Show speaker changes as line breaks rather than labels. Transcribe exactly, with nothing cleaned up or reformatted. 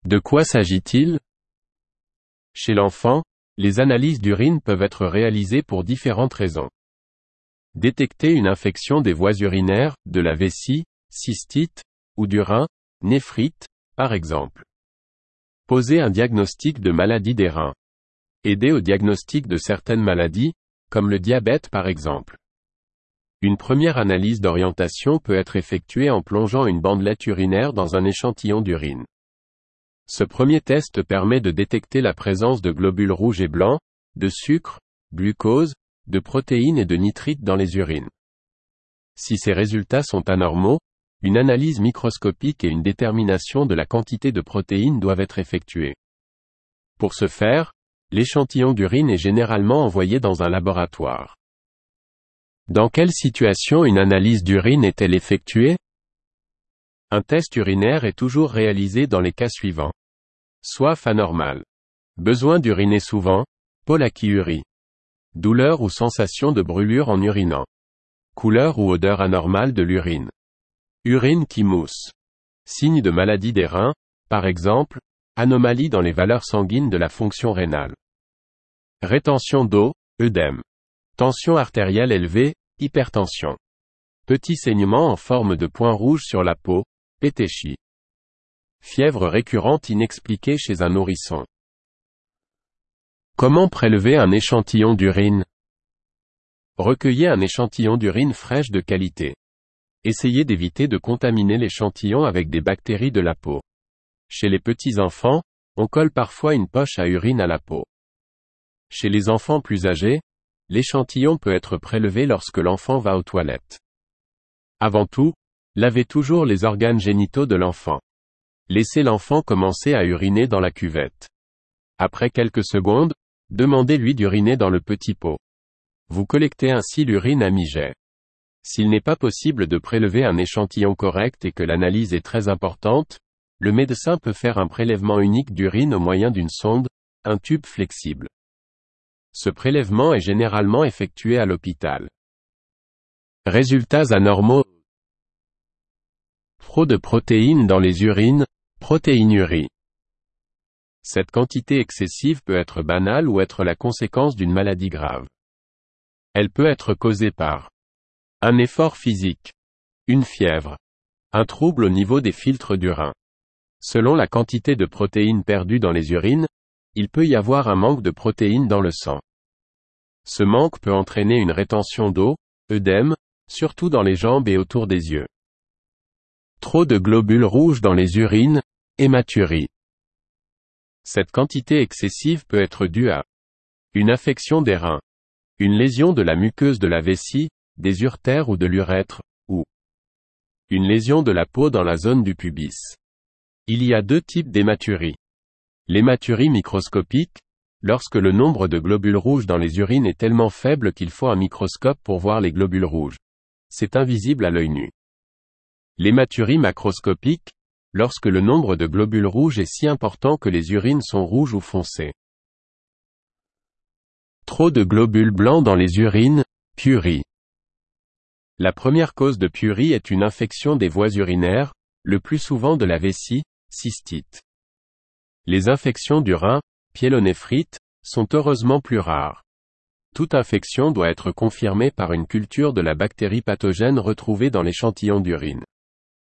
De quoi s'agit-il? Chez l'enfant, les analyses d'urine peuvent être réalisées pour différentes raisons. Détecter une infection des voies urinaires, de la vessie, cystite, ou du rein, néphrite, par exemple. Poser un diagnostic de maladie des reins. Aider au diagnostic de certaines maladies, comme le diabète par exemple. Une première analyse d'orientation peut être effectuée en plongeant une bandelette urinaire dans un échantillon d'urine. Ce premier test permet de détecter la présence de globules rouges et blancs, de sucre, glucose, de protéines et de nitrites dans les urines. Si ces résultats sont anormaux, une analyse microscopique et une détermination de la quantité de protéines doivent être effectuées. Pour ce faire, l'échantillon d'urine est généralement envoyé dans un laboratoire. Dans quelle situation une analyse d'urine est-elle effectuée? Un test urinaire est toujours réalisé dans les cas suivants. Soif anormale. Besoin d'uriner souvent, pollakiurie. Douleur ou sensation de brûlure en urinant. Couleur ou odeur anormale de l'urine. Urine qui mousse. Signe de maladie des reins, par exemple, anomalie dans les valeurs sanguines de la fonction rénale. Rétention d'eau, œdème. Tension artérielle élevée, hypertension. Petit saignement en forme de point rouge sur la peau, pétéchie. Fièvre récurrente inexpliquée chez un nourrisson. Comment prélever un échantillon d'urine? Recueillez un échantillon d'urine fraîche de qualité. Essayez d'éviter de contaminer l'échantillon avec des bactéries de la peau. Chez les petits enfants, on colle parfois une poche à urine à la peau. Chez les enfants plus âgés, l'échantillon peut être prélevé lorsque l'enfant va aux toilettes. Avant tout, lavez toujours les organes génitaux de l'enfant. Laissez l'enfant commencer à uriner dans la cuvette. Après quelques secondes, demandez-lui d'uriner dans le petit pot. Vous collectez ainsi l'urine à mi-jet. S'il n'est pas possible de prélever un échantillon correct et que l'analyse est très importante, le médecin peut faire un prélèvement unique d'urine au moyen d'une sonde, un tube flexible. Ce prélèvement est généralement effectué à l'hôpital. Résultats anormaux. Trop de protéines dans les urines, protéinurie. Cette quantité excessive peut être banale ou être la conséquence d'une maladie grave. Elle peut être causée par un effort physique, une fièvre, un trouble au niveau des filtres du rein. Selon la quantité de protéines perdues dans les urines, il peut y avoir un manque de protéines dans le sang. Ce manque peut entraîner une rétention d'eau, œdème, surtout dans les jambes et autour des yeux. Trop de globules rouges dans les urines, hématurie. Cette quantité excessive peut être due à une affection des reins, une lésion de la muqueuse de la vessie, des uretères ou de l'urètre, ou une lésion de la peau dans la zone du pubis. Il y a deux types d'hématurie. L'hématurie microscopique, lorsque le nombre de globules rouges dans les urines est tellement faible qu'il faut un microscope pour voir les globules rouges. C'est invisible à l'œil nu. L'hématurie macroscopique, lorsque le nombre de globules rouges est si important que les urines sont rouges ou foncées. Trop de globules blancs dans les urines, pyurie. La première cause de pyurie est une infection des voies urinaires, le plus souvent de la vessie, cystite. Les infections du rein, pyélonéphrite, sont heureusement plus rares. Toute infection doit être confirmée par une culture de la bactérie pathogène retrouvée dans l'échantillon d'urine.